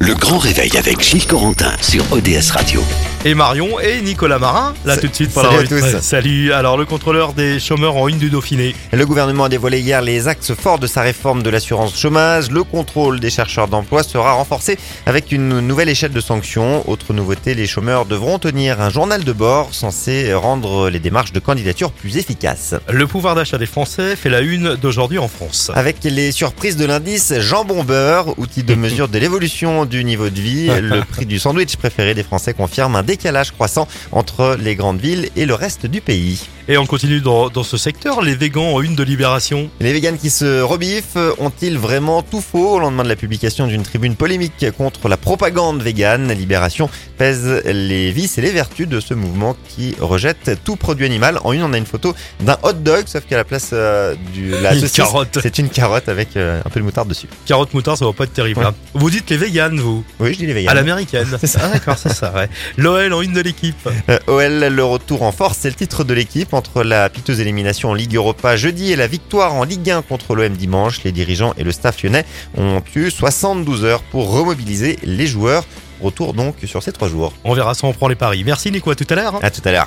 Le grand réveil avec Gilles Corentin sur ODS Radio. Et Marion et Nicolas Marin, là tout de suite pour Salut la à revue. tous. Salut, alors le contrôleur des chômeurs en une du Dauphiné. Le gouvernement a dévoilé hier les axes forts de sa réforme de l'assurance chômage. Le contrôle des chercheurs d'emploi sera renforcé avec une nouvelle échelle de sanctions. Autre nouveauté, les chômeurs devront tenir un journal de bord censé rendre les démarches de candidature plus efficaces. Le pouvoir d'achat des Français fait la une d'aujourd'hui en France. Avec les surprises de l'indice jambon-beurre, outil de mesure de l'évolution du niveau de vie, le prix du sandwich préféré des Français confirme un décalage croissant entre les grandes villes et le reste du pays. Et on continue dans ce secteur, les végans en une de Libération. Les véganes qui se rebiffent ont-ils vraiment tout faux au lendemain de la publication d'une tribune polémique contre la propagande végane? Libération pèse les vices et les vertus de ce mouvement qui rejette tout produit animal. En une, on a une photo d'un hot dog, sauf qu'à la place de la Une saucisse, carotte. c'est une carotte avec un peu de moutarde dessus. Carotte moutarde, ça va pas être terrible. Ouais. Hein. Vous dites les véganes, vous? Oui, je dis les véganes. À l'américaine. C'est ça. Ah d'accord, c'est ça, ouais. L'OL en une de l'équipe. OL, le retour en force, c'est le titre de l'équipe. Entre la piteuse élimination en Ligue Europa jeudi et la victoire en Ligue 1 contre l'OM dimanche, les dirigeants et le staff lyonnais ont eu 72 heures pour remobiliser les joueurs. Retour donc sur ces 3 jours. On verra si on prend les paris. Merci Nico, à tout à l'heure. À tout à l'heure.